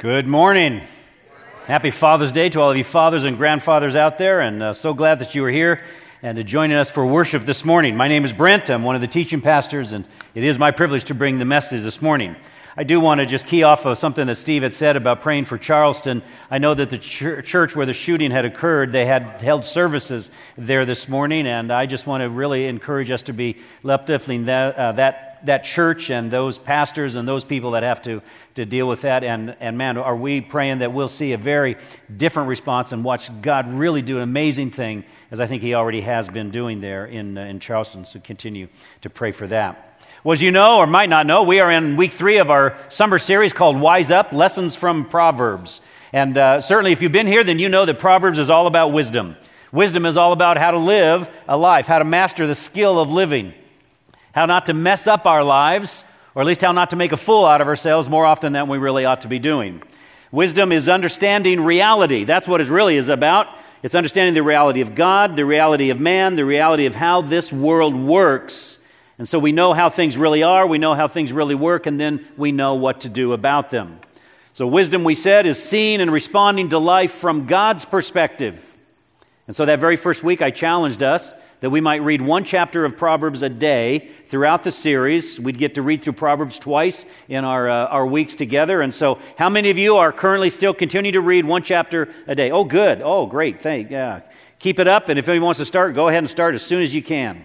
Good morning. Happy Father's Day to all of you fathers and grandfathers out there, and so glad that you are here and to joining us for worship this morning. My name is Brent. I'm one of the teaching pastors, and it is my privilege to bring the message this morning. I do want to just key off of something that Steve had said about praying for Charleston. I know that the church where the shooting had occurred, they had held services there this morning, and I just want to really encourage us to be uplifting that church and those pastors and those people that have to deal with that. And man, are we praying that we'll see a very different response and watch God really do an amazing thing, as I think He already has been doing there in Charleston. So continue to pray for that. Well, as you know, or might not know, we are in week 3 of our summer series called Wise Up, Lessons from Proverbs. And certainly if you've been here, then you know that Proverbs is all about wisdom. Wisdom is all about how to live a life, how to master the skill of living, how not to mess up our lives, or at least how not to make a fool out of ourselves more often than we really ought to be doing. Wisdom is understanding reality. That's what it really is about. It's understanding the reality of God, the reality of man, the reality of how this world works. And so we know how things really are, we know how things really work, and then we know what to do about them. So wisdom, we said, is seeing and responding to life from God's perspective. And so that very first week I challenged us that we might read one chapter of Proverbs a day throughout the series. We'd get to read through Proverbs twice in our weeks together. And so how many of you are currently still continuing to read one chapter a day? Oh, good. Oh, great. Yeah. Keep it up. And if anyone wants to start, go ahead and start as soon as you can.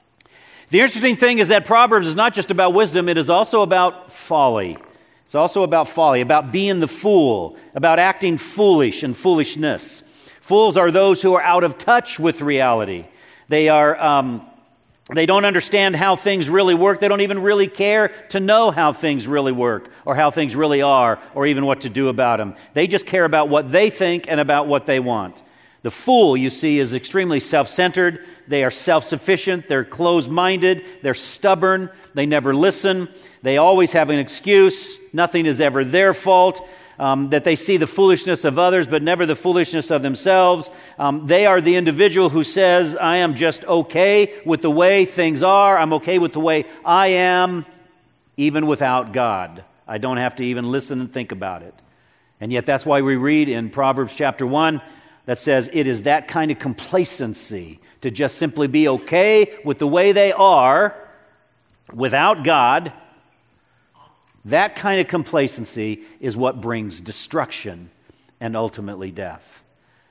The interesting thing is that Proverbs is not just about wisdom, it is also about folly. It's also about folly, about being the fool, about acting foolish and foolishness. Fools are those who are out of touch with reality. They don't understand how things really work. They don't even really care to know how things really work or how things really are or even what to do about them. They just care about what they think and about what they want. The fool, you see, is extremely self-centered. They are self-sufficient. They're closed-minded. They're stubborn. They never listen. They always have an excuse. Nothing is ever their fault. That they see the foolishness of others, but never the foolishness of themselves. They are the individual who says, I am just okay with the way things are. I'm okay with the way I am, even without God. I don't have to even listen and think about it. And yet that's why we read in Proverbs chapter 1 that says it is that kind of complacency to just simply be okay with the way they are without God. That kind of complacency is what brings destruction and ultimately death.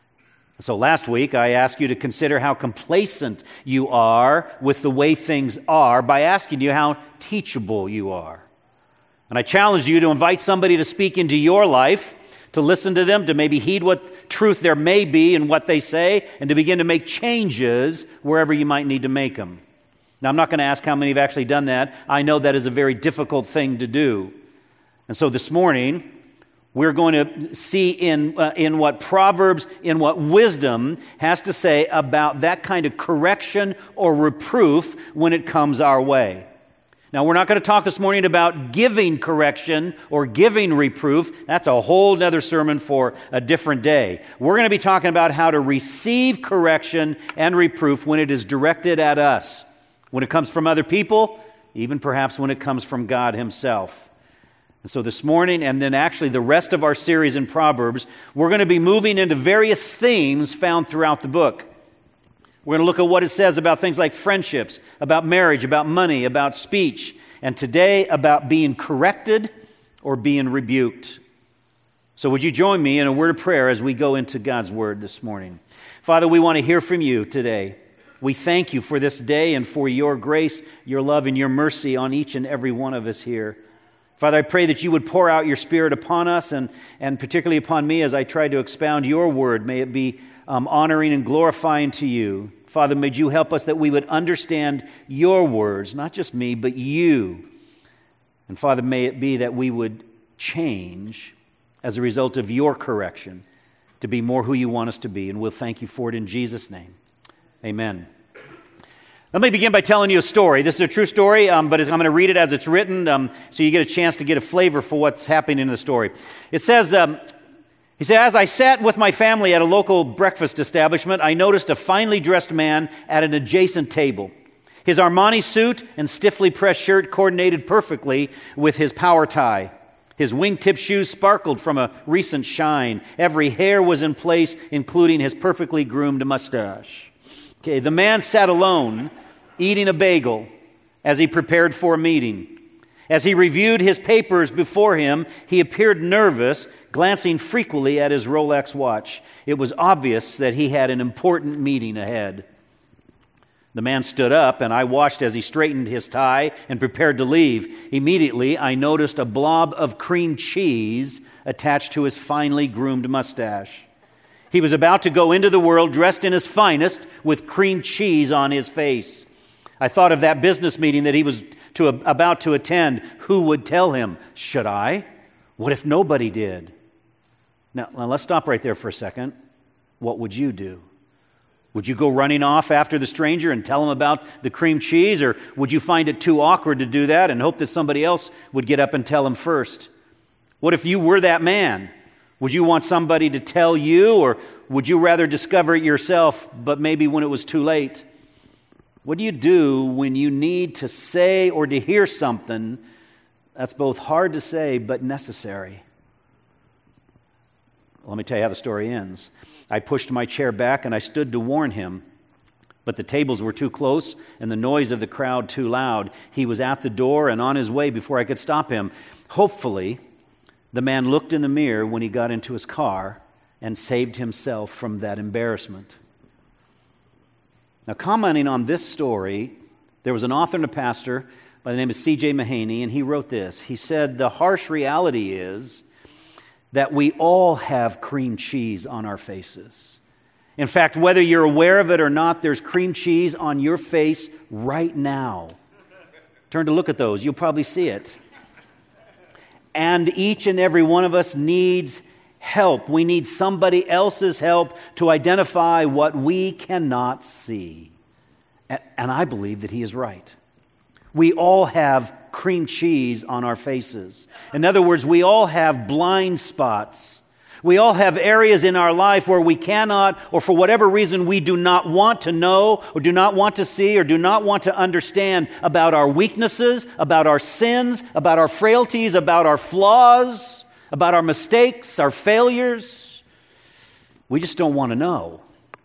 So last week, I asked you to consider how complacent you are with the way things are by asking you how teachable you are. And I challenged you to invite somebody to speak into your life, to listen to them, to maybe heed what truth there may be in what they say, and to begin to make changes wherever you might need to make them. Now, I'm not going to ask how many have actually done that. I know that is a very difficult thing to do. And so this morning, we're going to see in what Proverbs, in what wisdom has to say about that kind of correction or reproof when it comes our way. Now, we're not going to talk this morning about giving correction or giving reproof. That's a whole other sermon for a different day. We're going to be talking about how to receive correction and reproof when it is directed at us. When it comes from other people, even perhaps when it comes from God Himself. And so this morning, and then actually the rest of our series in Proverbs, we're going to be moving into various themes found throughout the book. We're going to look at what it says about things like friendships, about marriage, about money, about speech, and today about being corrected or being rebuked. So would you join me in a word of prayer as we go into God's Word this morning? Father, we want to hear from You today. We thank You for this day and for Your grace, Your love, and Your mercy on each and every one of us here. Father, I pray that You would pour out Your Spirit upon us and particularly upon me as I try to expound Your Word. May it be honoring and glorifying to You. Father, may You help us that we would understand Your words, not just me, but You. And Father, may it be that we would change as a result of Your correction to be more who You want us to be. And we'll thank You for it in Jesus' name. Amen. Let me begin by telling you a story. This is a true story, but I'm going to read it as it's written so you get a chance to get a flavor for what's happening in the story. It says, he said, as I sat with my family at a local breakfast establishment, I noticed a finely dressed man at an adjacent table. His Armani suit and stiffly pressed shirt coordinated perfectly with his power tie. His wingtip shoes sparkled from a recent shine. Every hair was in place, including his perfectly groomed mustache. Okay, the man sat alone, eating a bagel, as he prepared for a meeting. As he reviewed his papers before him, he appeared nervous, glancing frequently at his Rolex watch. It was obvious that he had an important meeting ahead. The man stood up, and I watched as he straightened his tie and prepared to leave. Immediately, I noticed a blob of cream cheese attached to his finely groomed mustache. He was about to go into the world dressed in his finest with cream cheese on his face. I thought of that business meeting that he was about to attend. Who would tell him? Should I? What if nobody did? Now, let's stop right there for a second. What would you do? Would you go running off after the stranger and tell him about the cream cheese? Or would you find it too awkward to do that and hope that somebody else would get up and tell him first? What if you were that man? Would you want somebody to tell you, or would you rather discover it yourself, but maybe when it was too late? What do you do when you need to say or to hear something that's both hard to say but necessary? Let me tell you how the story ends. I pushed my chair back and I stood to warn him, but the tables were too close and the noise of the crowd too loud. He was at the door and on his way before I could stop him. Hopefully, the man looked in the mirror when he got into his car and saved himself from that embarrassment. Now, commenting on this story, there was an author and a pastor by the name of C.J. Mahaney, and he wrote this. He said, "The harsh reality is that we all have cream cheese on our faces. In fact, whether you're aware of it or not, there's cream cheese on your face right now. Turn to look at those. You'll probably see it. And each and every one of us needs help. We need somebody else's help to identify what we cannot see." And I believe that he is right. We all have cream cheese on our faces. In other words, we all have blind spots. We all have areas in our life where we cannot, or for whatever reason, we do not want to know, or do not want to see, or do not want to understand about our weaknesses, about our sins, about our frailties, about our flaws, about our mistakes, our failures. We just don't want to know.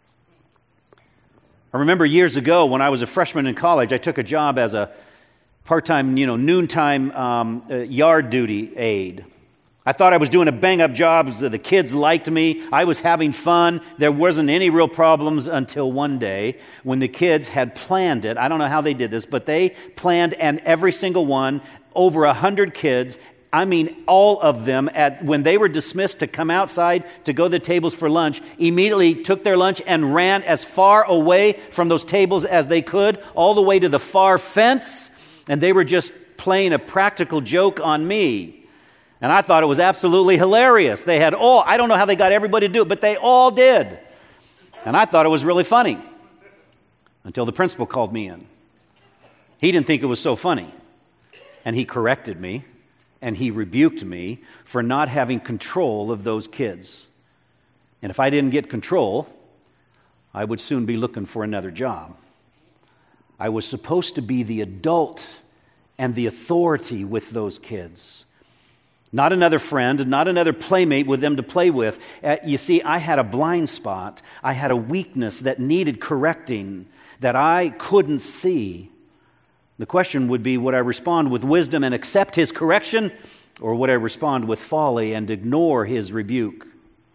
I remember years ago when I was a freshman in college, I took a job as a part-time, noontime yard duty aide. I thought I was doing a bang-up job. The kids liked me. I was having fun. There wasn't any real problems until one day when the kids had planned it. I don't know how they did this, but they planned, and every single one, over 100 kids, I mean all of them, when they were dismissed to come outside to go to the tables for lunch, immediately took their lunch and ran as far away from those tables as they could, all the way to the far fence, and they were just playing a practical joke on me. And I thought it was absolutely hilarious. They had I don't know how they got everybody to do it, but they all did. And I thought it was really funny until the principal called me in. He didn't think it was so funny. And he corrected me, and he rebuked me for not having control of those kids. And if I didn't get control, I would soon be looking for another job. I was supposed to be the adult and the authority with those kids. Not another friend, not another playmate with them to play with. You see, I had a blind spot. I had a weakness that needed correcting that I couldn't see. The question would be, would I respond with wisdom and accept his correction, or would I respond with folly and ignore his rebuke?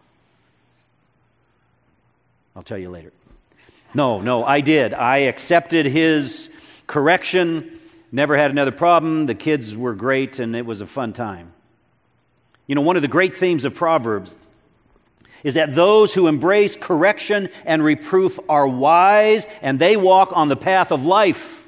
I'll tell you later. No, I did. I accepted his correction, never had another problem. The kids were great, and it was a fun time. You know, one of the great themes of Proverbs is that those who embrace correction and reproof are wise, and they walk on the path of life,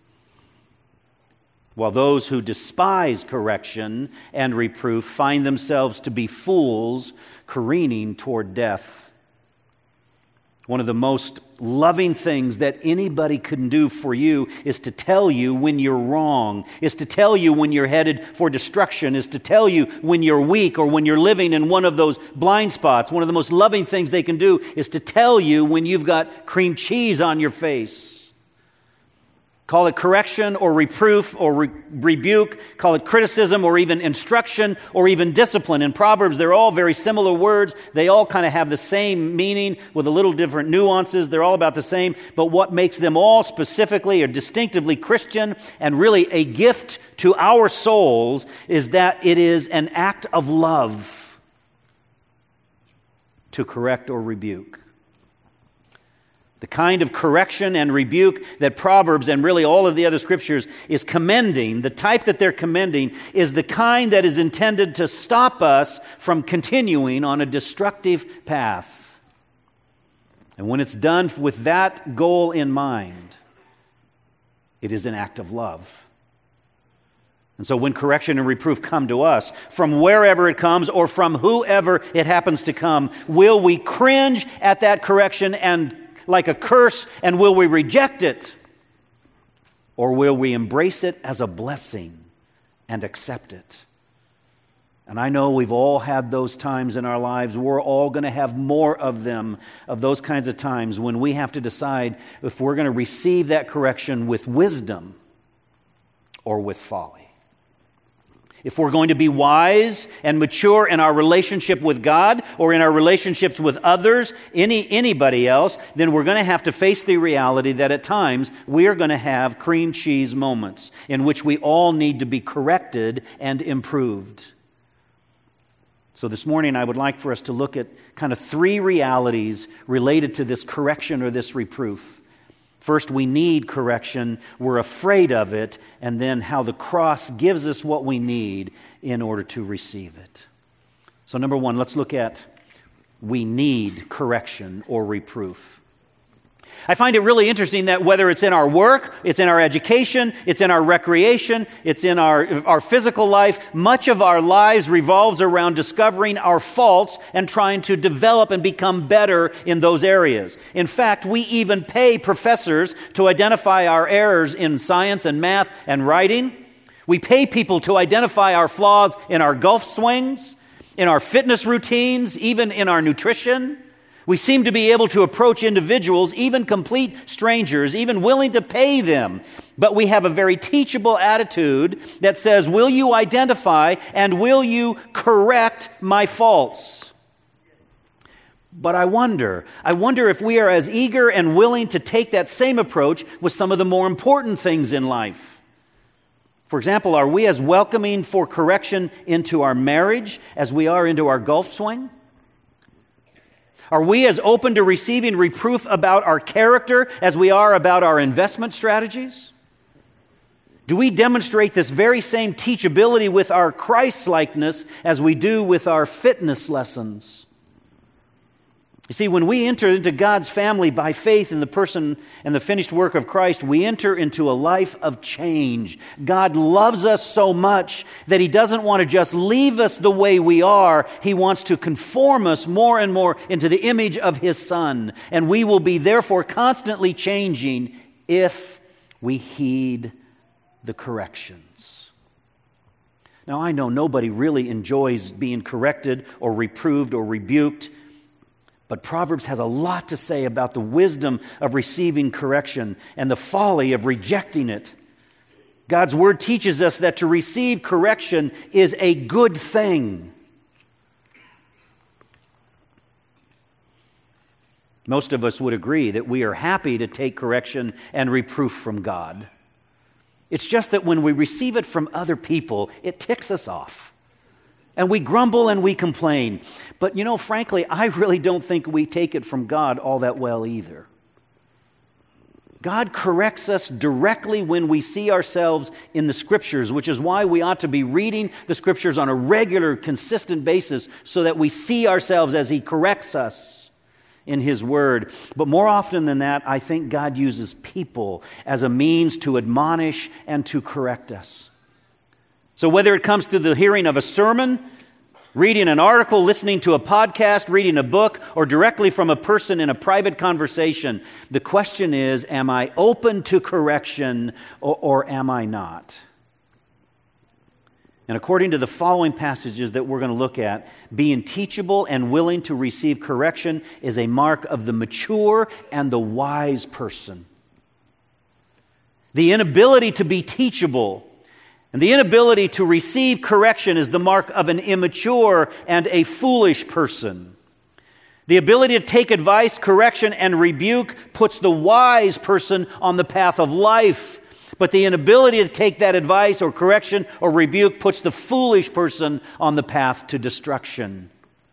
while those who despise correction and reproof find themselves to be fools careening toward death. One of the most loving things that anybody can do for you is to tell you when you're wrong, is to tell you when you're headed for destruction, is to tell you when you're weak or when you're living in one of those blind spots. One of the most loving things they can do is to tell you when you've got cream cheese on your face. Call it correction or reproof or rebuke. Call it criticism or even instruction or even discipline. In Proverbs, they're all very similar words. They all kind of have the same meaning with a little different nuances. They're all about the same. But what makes them all specifically or distinctively Christian and really a gift to our souls is that it is an act of love to correct or rebuke. The kind of correction and rebuke that Proverbs and really all of the other scriptures is commending, the type that they're commending, is the kind that is intended to stop us from continuing on a destructive path. And when it's done with that goal in mind, it is an act of love. And so when correction and reproof come to us, from wherever it comes or from whoever it happens to come, will we cringe at that correction and like a curse, and will we reject it? Or will we embrace it as a blessing and accept it? And I know we've all had those times in our lives. We're all going to have more of them, of those kinds of times when we have to decide if we're going to receive that correction with wisdom or with folly. If we're going to be wise and mature in our relationship with God or in our relationships with others, anybody else, then we're going to have to face the reality that at times we are going to have cream cheese moments in which we all need to be corrected and improved. So this morning I would like for us to look at kind of three realities related to this correction or this reproof. First, we need correction, we're afraid of it, and then how the cross gives us what we need in order to receive it. So number one, let's look at we need correction or reproof. I find it really interesting that whether it's in our work, it's in our education, it's in our recreation, it's in our physical life, much of our lives revolves around discovering our faults and trying to develop and become better in those areas. In fact, we even pay professors to identify our errors in science and math and writing. We pay people to identify our flaws in our golf swings, in our fitness routines, even in our nutrition. We seem to be able to approach individuals, even complete strangers, even willing to pay them. But we have a very teachable attitude that says, will you identify and will you correct my faults? But I wonder if we are as eager and willing to take that same approach with some of the more important things in life. For example, are we as welcoming for correction into our marriage as we are into our golf swing? Are we as open to receiving reproof about our character as we are about our investment strategies? Do we demonstrate this very same teachability with our Christ-likeness as we do with our fitness lessons? You see, when we enter into God's family by faith in the person and the finished work of Christ, we enter into a life of change. God loves us so much that He doesn't want to just leave us the way we are. He wants to conform us more and more into the image of His Son. And we will be therefore constantly changing if we heed the corrections. Now, I know nobody really enjoys being corrected or reproved or rebuked, but Proverbs has a lot to say about the wisdom of receiving correction and the folly of rejecting it. God's Word teaches us that to receive correction is a good thing. Most of us would agree that we are happy to take correction and reproof from God. It's just that when we receive it from other people, it ticks us off. And we grumble and we complain. But frankly, I really don't think we take it from God all that well either. God corrects us directly when we see ourselves in the Scriptures, which is why we ought to be reading the Scriptures on a regular, consistent basis so that we see ourselves as He corrects us in His Word. But more often than that, I think God uses people as a means to admonish and to correct us. So whether it comes to the hearing of a sermon, reading an article, listening to a podcast, reading a book, or directly from a person in a private conversation, the question is, am I open to correction or am I not? And according to the following passages that we're going to look at, being teachable and willing to receive correction is a mark of the mature and the wise person. The inability to be teachable and the inability to receive correction is the mark of an immature and a foolish person. The ability to take advice, correction, and rebuke puts the wise person on the path of life. But the inability to take that advice or correction or rebuke puts the foolish person on the path to destruction.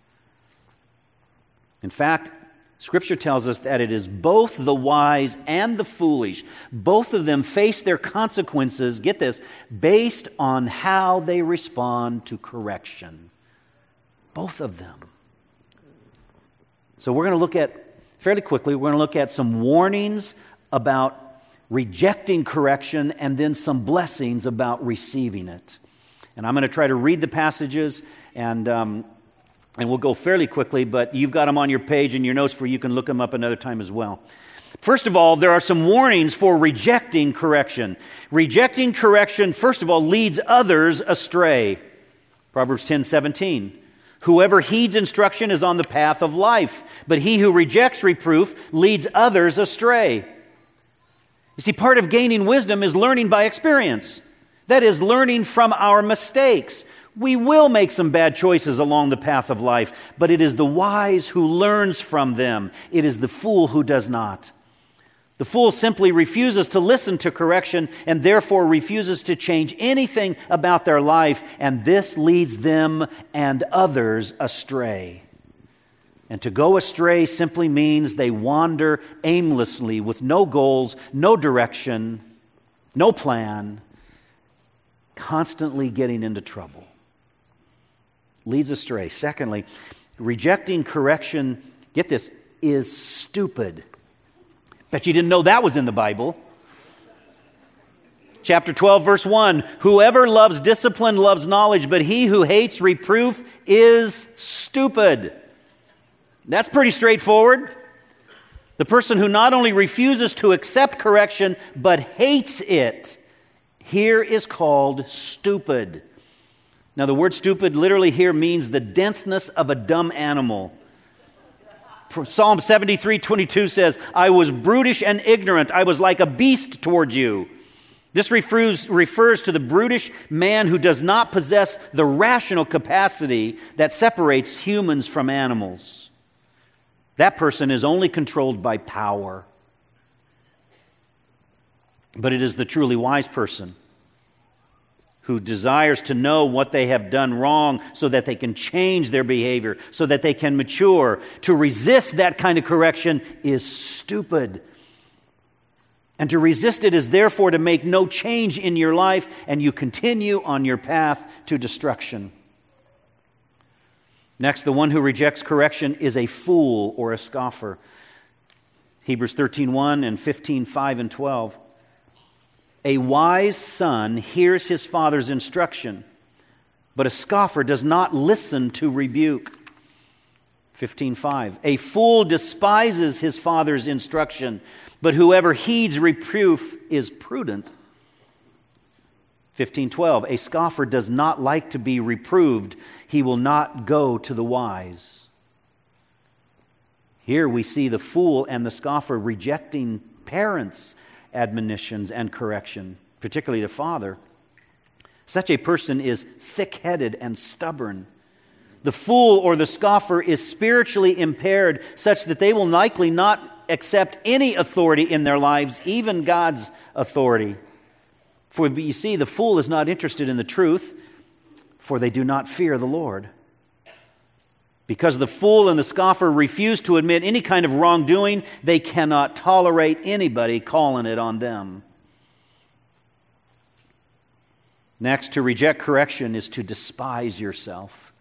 In fact, Scripture tells us that it is both the wise and the foolish. Both of them face their consequences, get this, based on how they respond to correction. Both of them. So we're going to look at, fairly quickly, we're going to look at some warnings about rejecting correction and then some blessings about receiving it. And I'm going to try to read the passages and we'll go fairly quickly, but you've got them on your page and your notes for you can look them up another time as well. First of all, there are some warnings for rejecting correction. Rejecting correction, first of all, leads others astray. Proverbs 10:17. Whoever heeds instruction is on the path of life, but he who rejects reproof leads others astray. You see, part of gaining wisdom is learning by experience. That is, learning from our mistakes. We will make some bad choices along the path of life, but it is the wise who learns from them. It is the fool who does not. The fool simply refuses to listen to correction and therefore refuses to change anything about their life, and this leads them and others astray. And to go astray simply means they wander aimlessly with no goals, no direction, no plan, constantly getting into trouble. Leads astray. Secondly, rejecting correction, get this, is stupid. Bet you didn't know that was in the Bible. Chapter 12, verse 1, whoever loves discipline loves knowledge, but he who hates reproof is stupid. That's pretty straightforward. The person who not only refuses to accept correction, but hates it, here is called stupid. Now, the word stupid literally here means the denseness of a dumb animal. Psalm 73:22 says, I was brutish and ignorant. I was like a beast toward you. This refers to the brutish man who does not possess the rational capacity that separates humans from animals. That person is only controlled by power. But it is the truly wise person who desires to know what they have done wrong so that they can change their behavior, so that they can mature. To resist that kind of correction is stupid. And to resist it is therefore to make no change in your life, and you continue on your path to destruction. Next, the one who rejects correction is a fool or a scoffer. Hebrews 13:1 and 15:5 and 12. A wise son hears his father's instruction, but a scoffer does not listen to rebuke. 15:5. A fool despises his father's instruction, but whoever heeds reproof is prudent. 15:12. A scoffer does not like to be reproved. He will not go to the wise. Here we see the fool and the scoffer rejecting parents' admonitions and correction, particularly the father. Such a person is thick-headed and stubborn. The fool or the scoffer is spiritually impaired such that they will likely not accept any authority in their lives, even God's authority. For you see, the fool is not interested in the truth, for they do not fear the Lord. Because the fool and the scoffer refuse to admit any kind of wrongdoing, they cannot tolerate anybody calling it on them. Next, to reject correction is to despise yourself.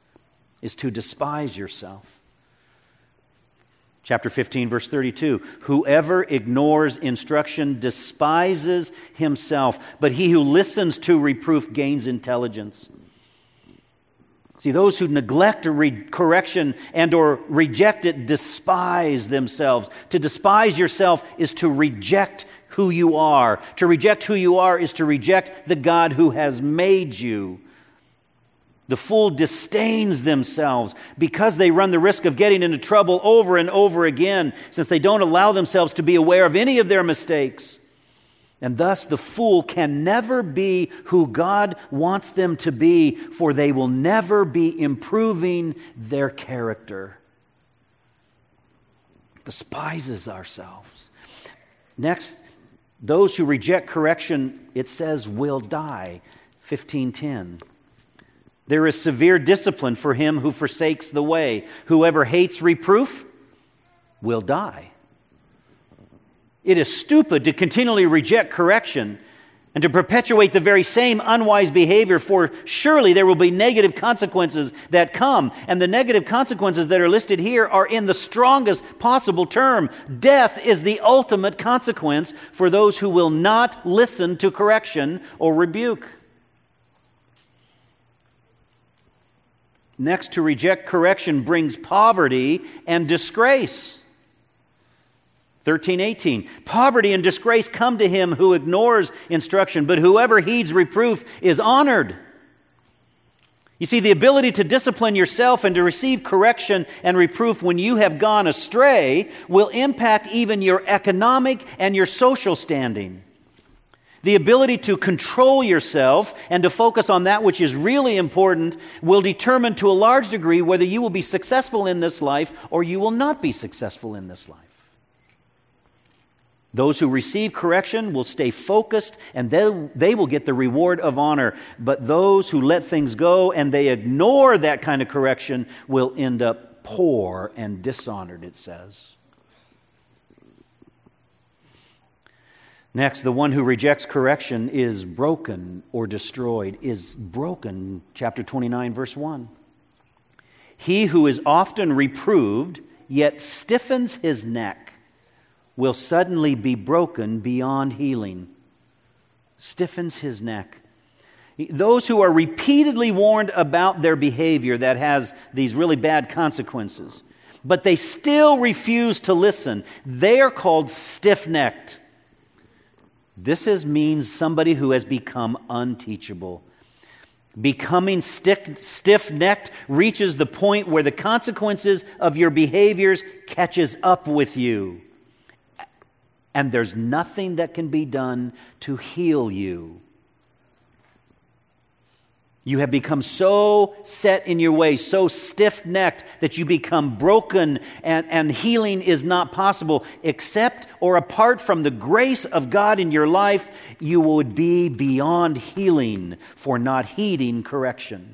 Chapter 15, verse 32. Whoever ignores instruction despises himself, but he who listens to reproof gains intelligence. See, those who neglect correction and or reject it despise themselves. To despise yourself is to reject who you are. To reject who you are is to reject the God who has made you. The fool disdains themselves because they run the risk of getting into trouble over and over again, since they don't allow themselves to be aware of any of their mistakes. And thus the fool can never be who God wants them to be, for they will never be improving their character. Despises ourselves. Next, those who reject correction, it says, will die. 15:10. There is severe discipline for him who forsakes the way. Whoever hates reproof will die. It is stupid to continually reject correction and to perpetuate the very same unwise behavior, for surely there will be negative consequences that come. And the negative consequences that are listed here are in the strongest possible term. Death is the ultimate consequence for those who will not listen to correction or rebuke. Next, to reject correction brings poverty and disgrace. 13:18. Poverty and disgrace come to him who ignores instruction, but whoever heeds reproof is honored. You see, the ability to discipline yourself and to receive correction and reproof when you have gone astray will impact even your economic and your social standing. The ability to control yourself and to focus on that which is really important will determine to a large degree whether you will be successful in this life or you will not be successful in this life. Those who receive correction will stay focused and they will get the reward of honor. But those who let things go and they ignore that kind of correction will end up poor and dishonored, it says. Next, the one who rejects correction is broken or destroyed, is broken, chapter 29, verse 1. He who is often reproved, yet stiffens his neck, will suddenly be broken beyond healing. Stiffens his neck. Those who are repeatedly warned about their behavior that has these really bad consequences, but they still refuse to listen, they are called stiff-necked. This means somebody who has become unteachable. Becoming stiff-necked reaches the point where the consequences of your behaviors catches up with you. And there's nothing that can be done to heal you. You have become so set in your way, so stiff-necked that you become broken and healing is not possible. Except or apart from the grace of God in your life, you would be beyond healing for not heeding correction.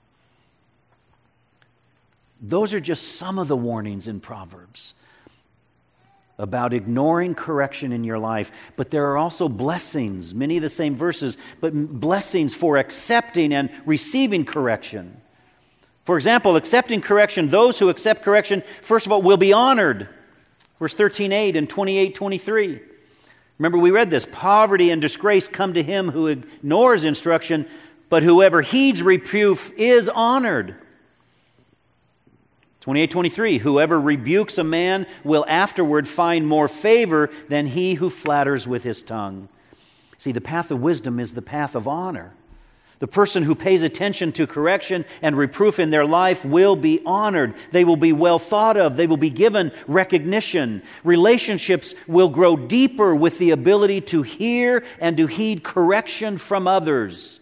Those are just some of the warnings in Proverbs about ignoring correction in your life. But there are also blessings, many of the same verses, but blessings for accepting and receiving correction. For example, accepting correction, those who accept correction, first of all, will be honored. Verse 13:8 and 28:23. Remember, we read this. Poverty and disgrace come to him who ignores instruction, but whoever heeds reproof is honored. 28:23, whoever rebukes a man will afterward find more favor than he who flatters with his tongue. See, the path of wisdom is the path of honor. The person who pays attention to correction and reproof in their life will be honored. They will be well thought of. They will be given recognition. Relationships will grow deeper with the ability to hear and to heed correction from others.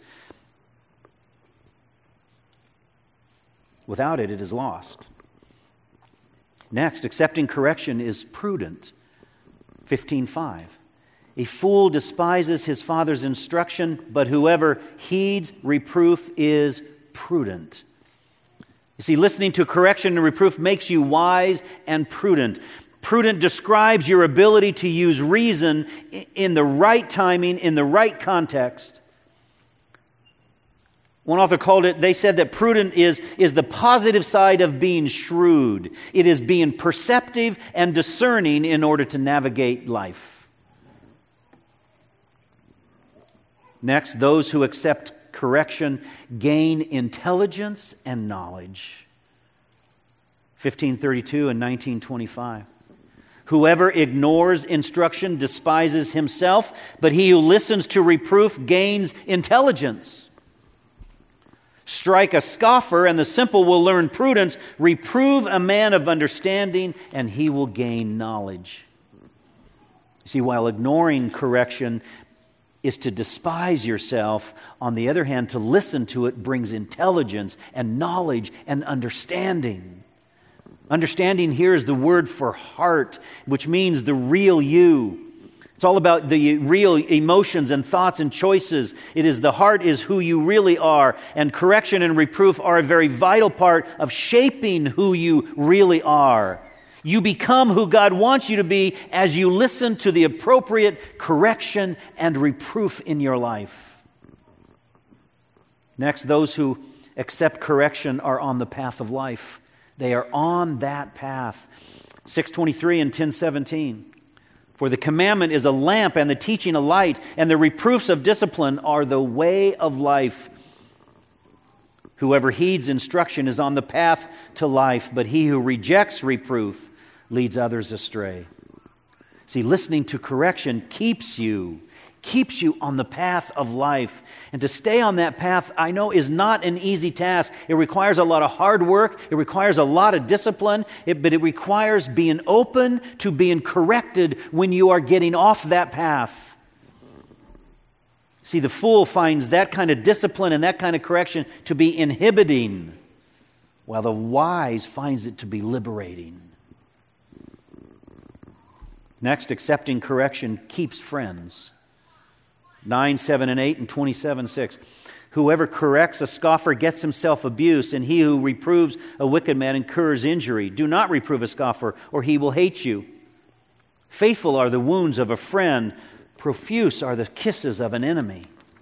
Without it, it is lost. Next, accepting correction is prudent. 15:5. A fool despises his father's instruction, but whoever heeds reproof is prudent. You see, listening to correction and reproof makes you wise and prudent. Prudent describes your ability to use reason in the right timing, in the right context. One author called it, they said that prudent is the positive side of being shrewd. It is being perceptive and discerning in order to navigate life. Next, those who accept correction gain intelligence and knowledge. 15:32 and 19:25. Whoever ignores instruction despises himself, but he who listens to reproof gains intelligence. Strike a scoffer, and the simple will learn prudence. Reprove a man of understanding, and he will gain knowledge. See, while ignoring correction is to despise yourself. On the other hand, to listen to it brings intelligence and knowledge and understanding. Understanding here is the word for heart, which means the real you. It's all about the real emotions and thoughts and choices. The heart is who you really are, and correction and reproof are a very vital part of shaping who you really are. You become who God wants you to be as you listen to the appropriate correction and reproof in your life. Next, those who accept correction are on the path of life. They are on that path. 6:23 and 10:17. For the commandment is a lamp and the teaching a light, and the reproofs of discipline are the way of life. Whoever heeds instruction is on the path to life, but he who rejects reproof leads others astray. See, listening to correction keeps you on the path of life. And to stay on that path, I know, is not an easy task. It requires a lot of hard work. It requires a lot of discipline. But it requires being open to being corrected when you are getting off that path. See, the fool finds that kind of discipline and that kind of correction to be inhibiting, while the wise finds it to be liberating. Next, accepting correction keeps friends. 9, 7, and 8, and 27, 6. Whoever corrects a scoffer gets himself abuse, and he who reproves a wicked man incurs injury. Do not reprove a scoffer, or he will hate you. Faithful are the wounds of a friend, profuse are the kisses of an enemy.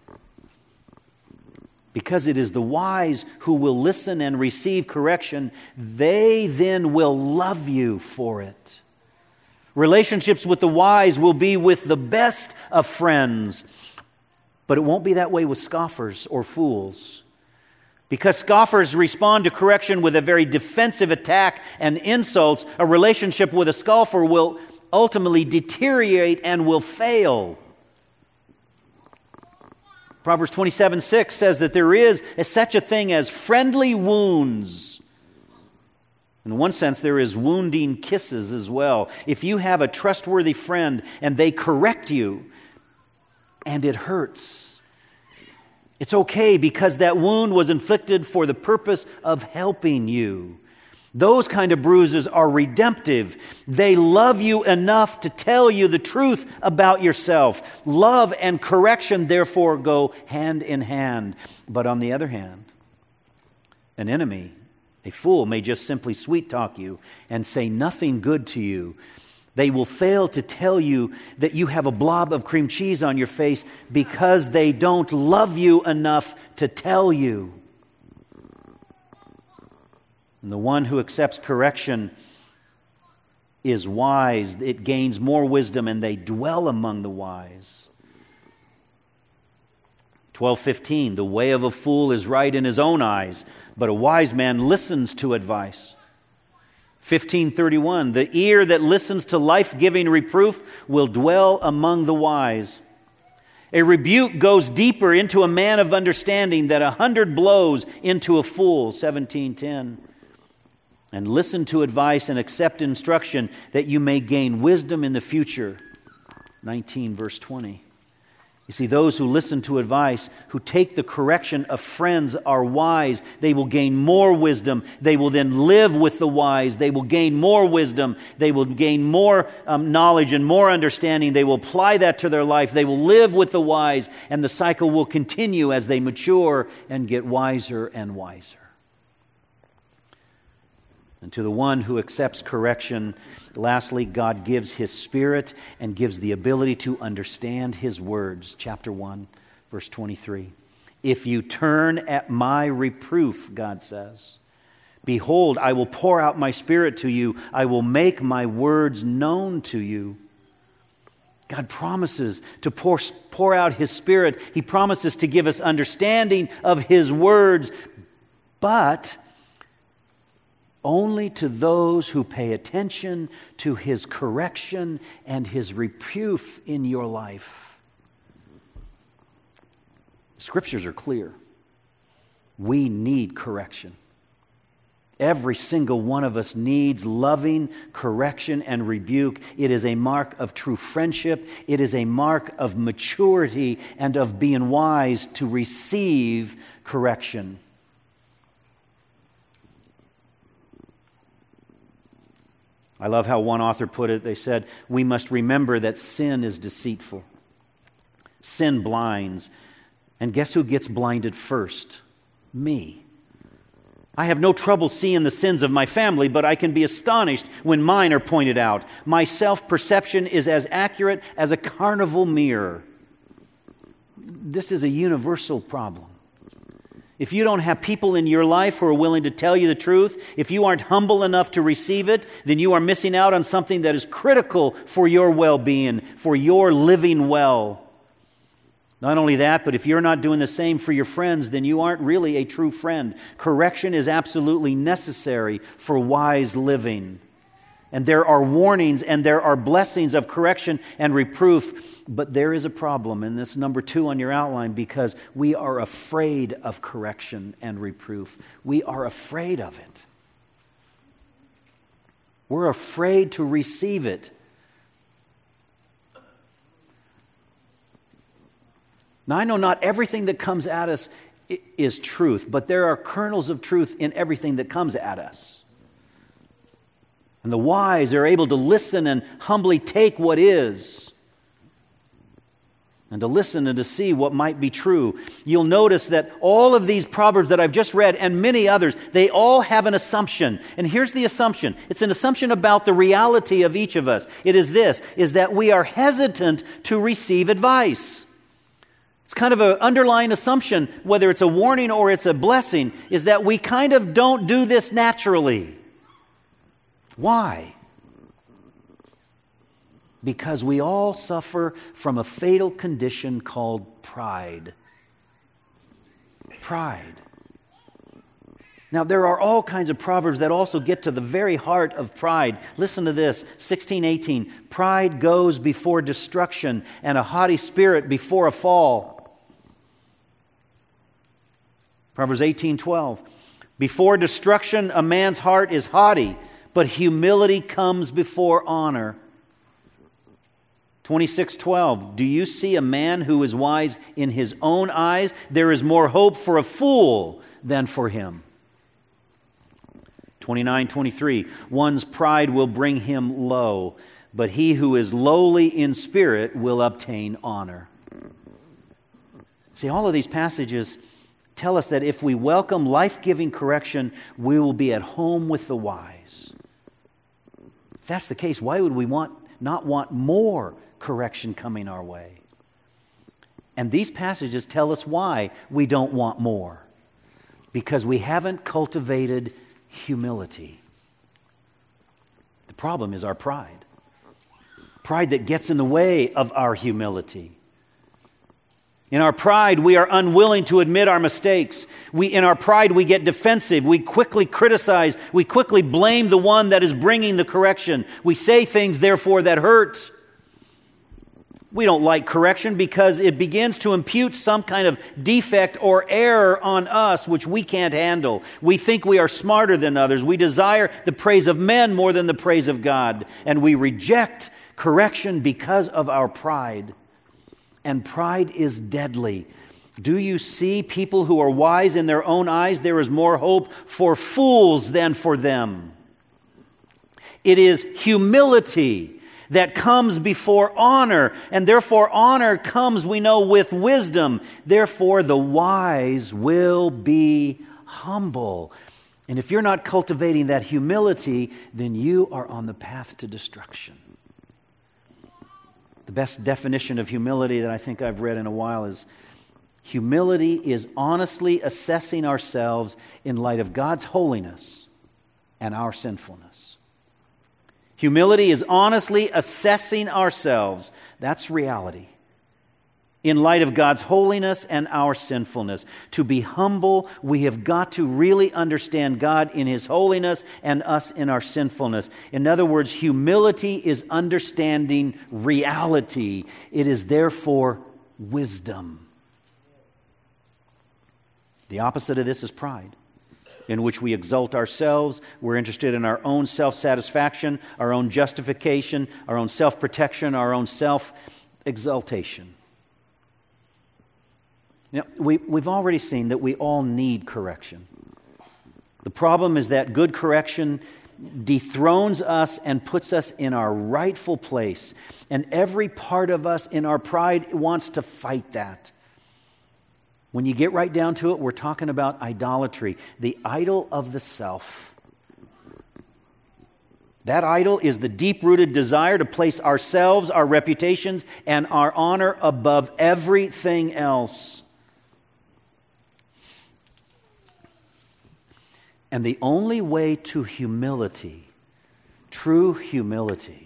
Because it is the wise who will listen and receive correction, they then will love you for it. Relationships with the wise will be with the best of friends. But it won't be that way with scoffers or fools. Because scoffers respond to correction with a very defensive attack and insults, a relationship with a scoffer will ultimately deteriorate and will fail. Proverbs 27:6 says that there is such a thing as friendly wounds. In one sense, there is wounding kisses as well. If you have a trustworthy friend and they correct you, and it hurts, it's okay because that wound was inflicted for the purpose of helping you. Those kind of bruises are redemptive. They love you enough to tell you the truth about yourself. Love and correction, therefore, go hand in hand. But on the other hand, an enemy, a fool, may just simply sweet-talk you and say nothing good to you. They will fail to tell you that you have a blob of cream cheese on your face because they don't love you enough to tell you. And the one who accepts correction is wise. It gains more wisdom, and they dwell among the wise. 12:15, the way of a fool is right in his own eyes, but a wise man listens to advice. 15:31, the ear that listens to life-giving reproof will dwell among the wise. A rebuke goes deeper into a man of understanding than 100 blows into a fool. 17:10. And listen to advice and accept instruction that you may gain wisdom in the future. 19 verse 20. You see, those who listen to advice, who take the correction of friends, are wise. They will gain more wisdom. They will then live with the wise. They will gain more wisdom. They will gain more knowledge and more understanding. They will apply that to their life. They will live with the wise, and the cycle will continue as they mature and get wiser and wiser. And to the one who accepts correction, lastly, God gives His Spirit and gives the ability to understand His words. Chapter 1, verse 23. If you turn at my reproof, God says, behold, I will pour out my Spirit to you. I will make my words known to you. God promises to pour out His Spirit. He promises to give us understanding of His words, but only to those who pay attention to His correction and His reproof in your life. The Scriptures are clear. We need correction. Every single one of us needs loving correction and rebuke. It is a mark of true friendship. It is a mark of maturity and of being wise to receive correction. I love how one author put it. They said, we must remember that sin is deceitful. Sin blinds. And guess who gets blinded first? Me. I have no trouble seeing the sins of my family, but I can be astonished when mine are pointed out. My self-perception is as accurate as a carnival mirror. This is a universal problem. If you don't have people in your life who are willing to tell you the truth, if you aren't humble enough to receive it, then you are missing out on something that is critical for your well-being, for your living well. Not only that, but if you're not doing the same for your friends, then you aren't really a true friend. Correction is absolutely necessary for wise living. And there are warnings and there are blessings of correction and reproof. But there is a problem, and this is number 2 on your outline, because we are afraid of correction and reproof. We are afraid of it. We're afraid to receive it. Now, I know not everything that comes at us is truth, but there are kernels of truth in everything that comes at us. And the wise are able to listen and humbly take what is, and to listen and to see what might be true. You'll notice that all of these proverbs that I've just read, and many others, they all have an assumption. And here's the assumption. It's an assumption about the reality of each of us. It is this, is that we are hesitant to receive advice. It's kind of an underlying assumption, whether it's a warning or it's a blessing, is that we kind of don't do this naturally. Why? Because we all suffer from a fatal condition called pride. Pride. Now, there are all kinds of proverbs that also get to the very heart of pride. Listen to this, 16:18. Pride goes before destruction, and a haughty spirit before a fall. Proverbs 18:12. Before destruction, a man's heart is haughty, but humility comes before honor. 26:12. Do you see a man who is wise in his own eyes? There is more hope for a fool than for him. 29:23. One's pride will bring him low, but he who is lowly in spirit will obtain honor. See, all of these passages tell us that if we welcome life-giving correction, we will be at home with the wise. If that's the case, why would we not want more correction coming our way? And these passages tell us why we don't want more. Because we haven't cultivated humility. The problem is our pride. Pride that gets in the way of our humility. In our pride, we are unwilling to admit our mistakes. In our pride, we get defensive. We quickly criticize. We quickly blame the one that is bringing the correction. We say things, therefore, that hurt. We don't like correction because it begins to impute some kind of defect or error on us which we can't handle. We think we are smarter than others. We desire the praise of men more than the praise of God. And we reject correction because of our pride. And pride is deadly. Do you see people who are wise in their own eyes? There is more hope for fools than for them. It is humility that comes before honor, and therefore honor comes, we know, with wisdom. Therefore, the wise will be humble. And if you're not cultivating that humility, then you are on the path to destruction. The best definition of humility that I think I've read in a while is humility is honestly assessing ourselves in light of God's holiness and our sinfulness. Humility is honestly assessing ourselves, that's reality, in light of God's holiness and our sinfulness. To be humble, we have got to really understand God in His holiness and us in our sinfulness. In other words, humility is understanding reality. It is therefore wisdom. The opposite of this is pride. in which we exalt ourselves. We're interested in our own self-satisfaction, our own justification, our own self-protection, our own self-exaltation. Now, we've already seen that we all need correction. The problem is that good correction dethrones us and puts us in our rightful place. And every part of us in our pride wants to fight that. When you get right down to it, we're talking about idolatry, the idol of the self. That idol is the deep-rooted desire to place ourselves, our reputations, and our honor above everything else. And the only way to humility, true humility,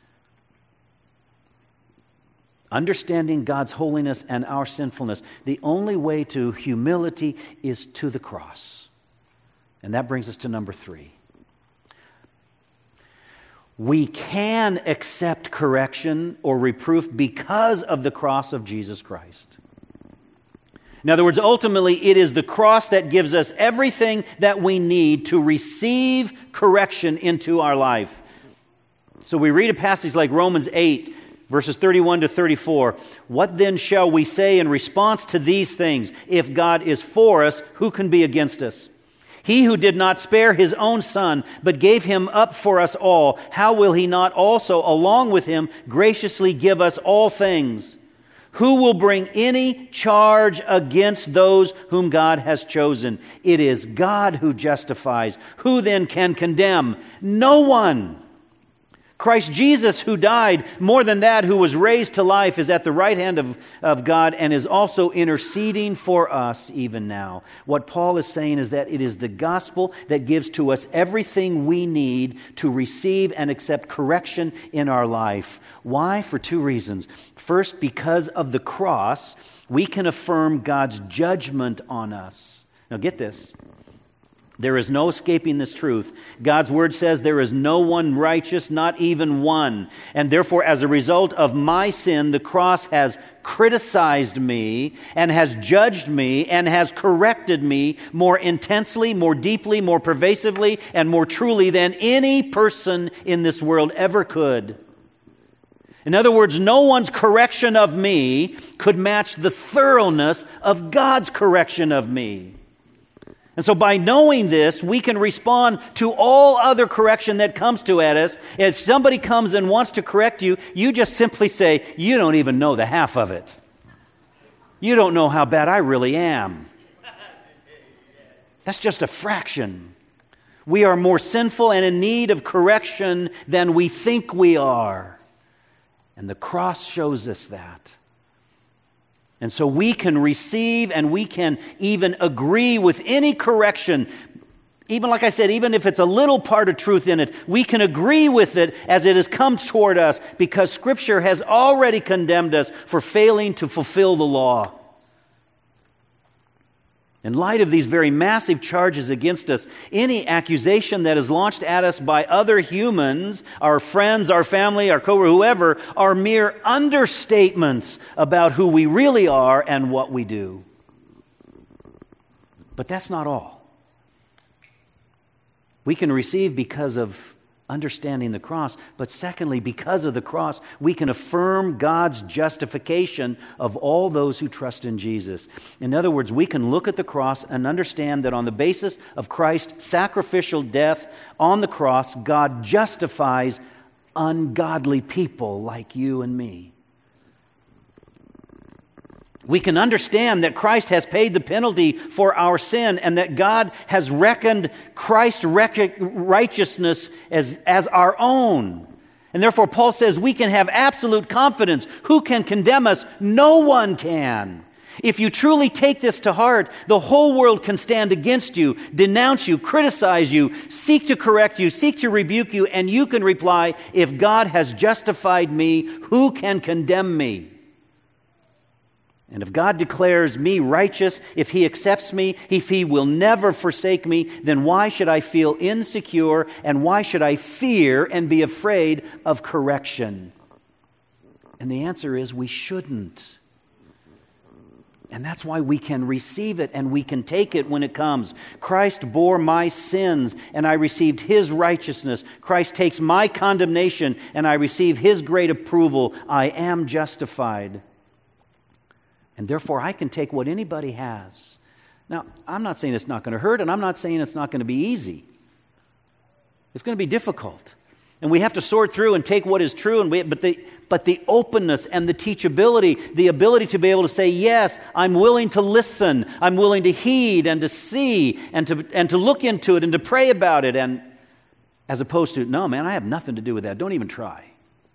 understanding God's holiness and our sinfulness, the only way to humility is to the cross. And that brings us to number 3. We can accept correction or reproof because of the cross of Jesus Christ. In other words, ultimately, it is the cross that gives us everything that we need to receive correction into our life. So we read a passage like Romans 8, verses 31 to 34. What then shall we say in response to these things? If God is for us, who can be against us? He who did not spare his own son, but gave him up for us all, how will he not also, along with him, graciously give us all things? Who will bring any charge against those whom God has chosen? It is God who justifies. Who then can condemn? No one. Christ Jesus, who died, more than that, who was raised to life, is at the right hand of God and is also interceding for us even now. What Paul is saying is that it is the gospel that gives to us everything we need to receive and accept correction in our life. Why? For 2 reasons. First, because of the cross, we can affirm God's judgment on us. Now get this. There is no escaping this truth. God's word says there is no one righteous, not even one. And therefore, as a result of my sin, the cross has criticized me and has judged me and has corrected me more intensely, more deeply, more pervasively, and more truly than any person in this world ever could. In other words, no one's correction of me could match the thoroughness of God's correction of me. And so by knowing this, we can respond to all other correction that comes to at us. If somebody comes and wants to correct you, you just simply say, you don't even know the half of it. You don't know how bad I really am. That's just a fraction. We are more sinful and in need of correction than we think we are. And the cross shows us that. And so we can receive and we can even agree with any correction. Even like I said, even if it's a little part of truth in it, we can agree with it as it has come toward us because Scripture has already condemned us for failing to fulfill the law. In light of these very massive charges against us, any accusation that is launched at us by other humans, our friends, our family, our coworkers, whoever, are mere understatements about who we really are and what we do. But that's not all. We can receive because of understanding the cross, but secondly, because of the cross, we can affirm God's justification of all those who trust in Jesus. In other words, we can look at the cross and understand that on the basis of Christ's sacrificial death on the cross, God justifies ungodly people like you and me. We can understand that Christ has paid the penalty for our sin and that God has reckoned Christ's righteousness as our own. And therefore, Paul says we can have absolute confidence. Who can condemn us? No one can. If you truly take this to heart, the whole world can stand against you, denounce you, criticize you, seek to correct you, seek to rebuke you, and you can reply, if God has justified me, who can condemn me? And if God declares me righteous, if He accepts me, if He will never forsake me, then why should I feel insecure and why should I fear and be afraid of correction? And the answer is we shouldn't. And that's why we can receive it and we can take it when it comes. Christ bore my sins and I received His righteousness. Christ takes my condemnation and I receive His great approval. I am justified. And therefore I can take what anybody has. Now, I'm not saying it's not going to hurt, and I'm not saying it's not going to be easy. It's going to be difficult. And we have to sort through and take what is true, but the openness and the teachability, the ability to be able to say, yes, I'm willing to listen, I'm willing to heed and to see and to look into it and to pray about it, and as opposed to, no, man, I have nothing to do with that. Don't even try.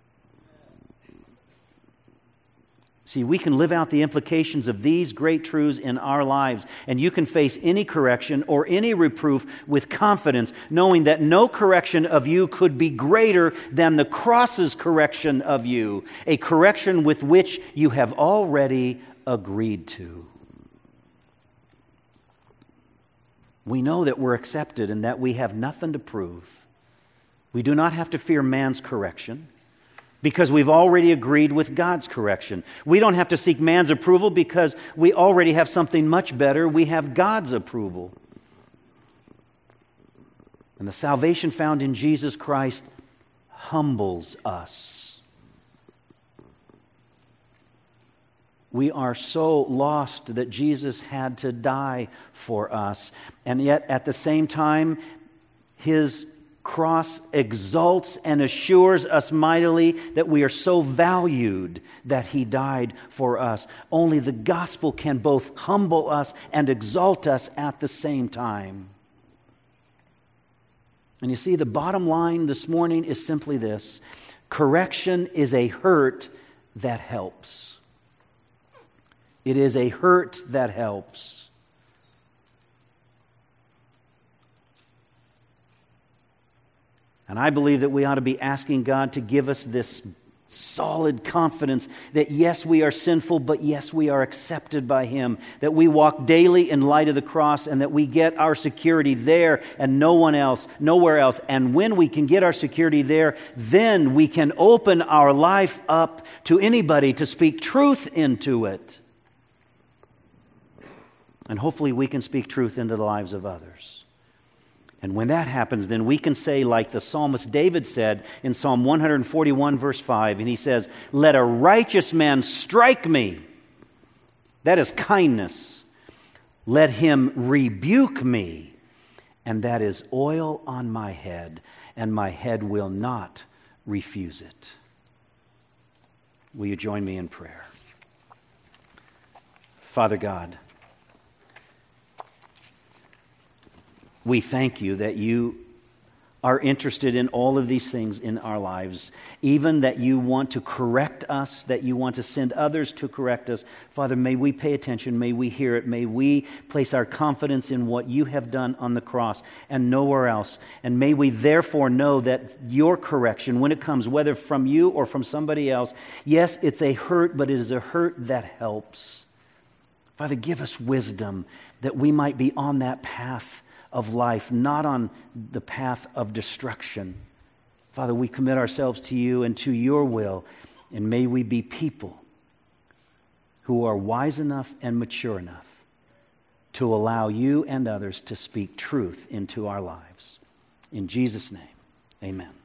See, we can live out the implications of these great truths in our lives, and you can face any correction or any reproof with confidence, knowing that no correction of you could be greater than the cross's correction of you, a correction with which you have already agreed to. We know that we're accepted and that we have nothing to prove. We do not have to fear man's correction, because we've already agreed with God's correction. We don't have to seek man's approval because we already have something much better. We have God's approval. And the salvation found in Jesus Christ humbles us. We are so lost that Jesus had to die for us. And yet at the same time, His cross exalts and assures us mightily that we are so valued that He died for us. Only the gospel can both humble us and exalt us at the same time. And you see, the bottom line this morning is simply this: correction is a hurt that helps. It is a hurt that helps. And I believe that we ought to be asking God to give us this solid confidence that yes, we are sinful, but yes, we are accepted by Him. That we walk daily in light of the cross and that we get our security there and nowhere else. And when we can get our security there, then we can open our life up to anybody to speak truth into it. And hopefully we can speak truth into the lives of others. And when that happens, then we can say, like the psalmist David said in Psalm 141, verse 5, and he says, "Let a righteous man strike me." That is kindness. "Let him rebuke me." And that is oil on my head, and my head will not refuse it. Will you join me in prayer? Father God, we thank You that You are interested in all of these things in our lives, even that You want to correct us, that You want to send others to correct us. Father, may we pay attention, may we hear it, may we place our confidence in what You have done on the cross and nowhere else. And may we therefore know that Your correction, when it comes, whether from You or from somebody else, yes, it's a hurt, but it is a hurt that helps. Father, give us wisdom that we might be on that path of life, not on the path of destruction. Father, we commit ourselves to You and to Your will, and may we be people who are wise enough and mature enough to allow You and others to speak truth into our lives. In Jesus' name, amen.